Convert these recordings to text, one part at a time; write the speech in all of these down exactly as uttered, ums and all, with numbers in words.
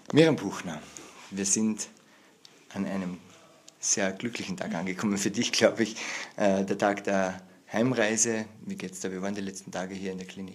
Miriam Buchner, wir sind an einem sehr glücklichen Tag angekommen für dich, glaube ich. Äh, der Tag der Heimreise. Wie geht's da? Wir waren die letzten Tage hier in der Klinik.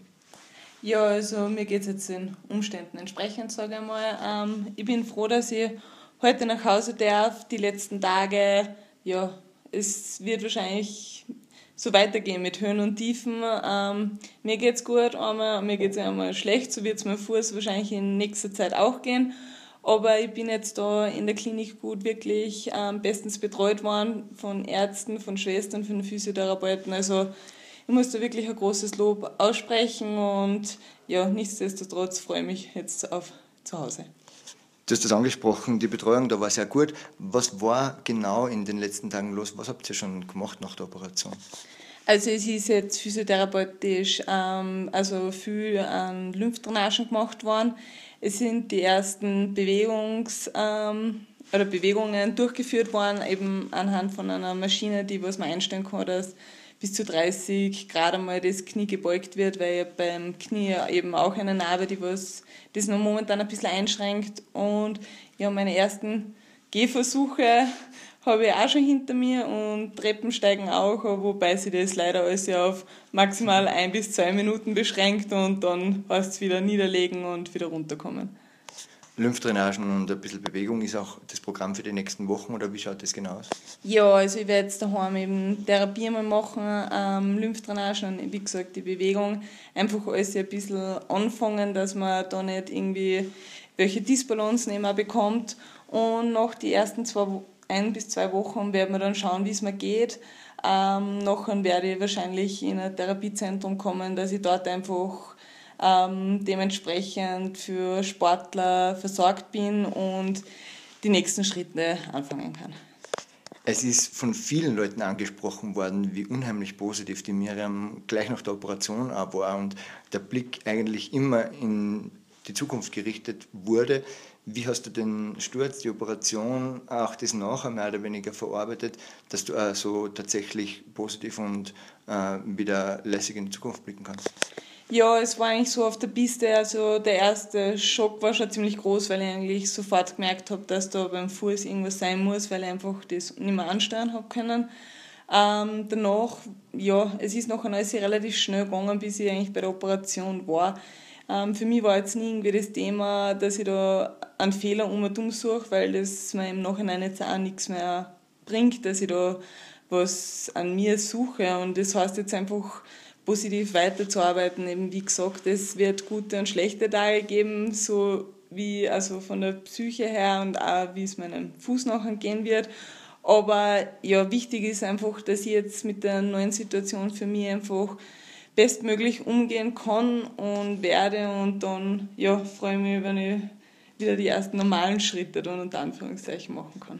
Ja, also mir geht es jetzt den Umständen entsprechend, sage ich mal. Ähm, ich bin froh, dass ich heute nach Hause darf. Die letzten Tage, ja, es wird wahrscheinlich so weitergehen mit Höhen und Tiefen. Ähm, mir geht's gut, einmal, mir geht's einmal schlecht, so wird es meinem Fuß wahrscheinlich in nächster Zeit auch gehen. Aber ich bin jetzt da in der Klinik gut wirklich ähm, bestens betreut worden von Ärzten, von Schwestern, von Physiotherapeuten. Also ich muss da wirklich ein großes Lob aussprechen und ja, nichtsdestotrotz freue ich mich jetzt auf zu Hause. Du hast das angesprochen, die Betreuung da war sehr gut. Was war genau in den letzten Tagen los? Was habt ihr schon gemacht nach der Operation? Also es ist jetzt physiotherapeutisch ähm, also viel an Lymphdrainagen gemacht worden. Es sind die ersten Bewegungs, ähm, oder Bewegungen durchgeführt worden, eben anhand von einer Maschine, die was man einstellen kann, dass bis zu dreißig Grad einmal das Knie gebeugt wird, weil ja beim Knie eben auch eine Narbe, die was das noch momentan ein bisschen einschränkt. Und ja, meine ersten Gehversuche habe ich auch schon hinter mir und Treppensteigen auch, wobei sich das leider alles ja auf maximal ein bis zwei Minuten beschränkt und dann heißt es wieder niederlegen und wieder runterkommen. Lymphdrainagen und ein bisschen Bewegung ist auch das Programm für die nächsten Wochen, oder wie schaut das genau aus? Ja, also ich werde jetzt daheim eben Therapie mal machen, ähm, Lymphdrainagen und wie gesagt die Bewegung. Einfach alles ein bisschen anfangen, dass man da nicht irgendwie welche Disbalancen eben auch bekommt. Und nach die ersten zwei, ein bis zwei Wochen werden wir dann schauen, wie es mir geht. Ähm, nachher werde ich wahrscheinlich in ein Therapiezentrum kommen, dass ich dort einfach ähm, dementsprechend für Sportler versorgt bin und die nächsten Schritte anfangen kann. Es ist von vielen Leuten angesprochen worden, wie unheimlich positiv die Miriam gleich nach der Operation auch war und der Blick eigentlich immer in die Zukunft gerichtet wurde. Wie hast du den Sturz, die Operation, auch das nachher mehr oder weniger verarbeitet, dass du auch so tatsächlich positiv und äh, wieder lässig in die Zukunft blicken kannst? Ja, es war eigentlich so auf der Piste, also der erste Schock war schon ziemlich groß, weil ich eigentlich sofort gemerkt habe, dass da beim Fuß irgendwas sein muss, weil ich einfach das nicht mehr ansteuern habe können. Ähm, danach, ja, es ist nachher alles relativ schnell gegangen, bis ich eigentlich bei der Operation war. Ähm, für mich war jetzt nie irgendwie das Thema, dass ich da einen Fehler um und um suche, weil das mir im Nachhinein jetzt auch nichts mehr bringt, dass ich da was an mir suche. Und das heißt jetzt einfach, positiv weiterzuarbeiten. Eben wie gesagt, es wird gute und schlechte Tage geben, so wie also von der Psyche her und auch wie es meinem Fuß nachher gehen wird. Aber ja, wichtig ist einfach, dass ich jetzt mit der neuen Situation für mich einfach bestmöglich umgehen kann und werde und dann ja, freue ich mich, wenn ich wieder die ersten normalen Schritte dann unter Anführungszeichen machen kann.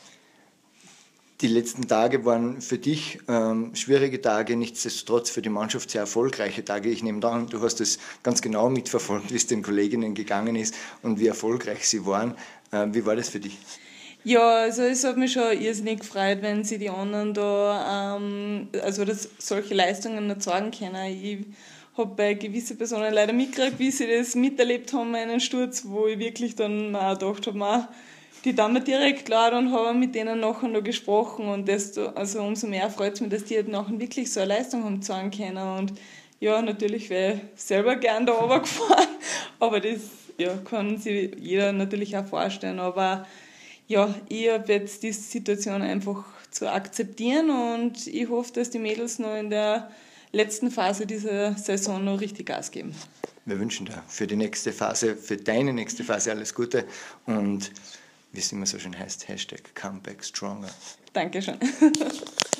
Die letzten Tage waren für dich ähm, schwierige Tage, nichtsdestotrotz für die Mannschaft sehr erfolgreiche Tage. Ich nehme an, du hast es ganz genau mitverfolgt, wie es den Kolleginnen gegangen ist und wie erfolgreich sie waren. Äh, wie war das für dich? Ja, also es hat mich schon irrsinnig gefreut, wenn sie die anderen da, ähm, also dass solche Leistungen noch zeigen können. Ich habe bei gewissen Personen leider mitgekriegt, wie sie das miterlebt haben, einen Sturz, wo ich wirklich dann auch gedacht habe, die tun mir direkt leid und habe mit denen nachher noch gesprochen und desto, also umso mehr freut es mich, dass die halt nachher wirklich so eine Leistung haben zeigen können und ja, natürlich wäre ich selber gern da runtergefahren, aber das ja, kann sich jeder natürlich auch vorstellen, aber ja, ich habe jetzt die Situation einfach zu akzeptieren und ich hoffe, dass die Mädels noch in der letzten Phase dieser Saison noch richtig Gas geben. Wir wünschen dir für die nächste Phase, für deine nächste Phase alles Gute und wie es immer so schön heißt, Hashtag Comeback Stronger. Dankeschön.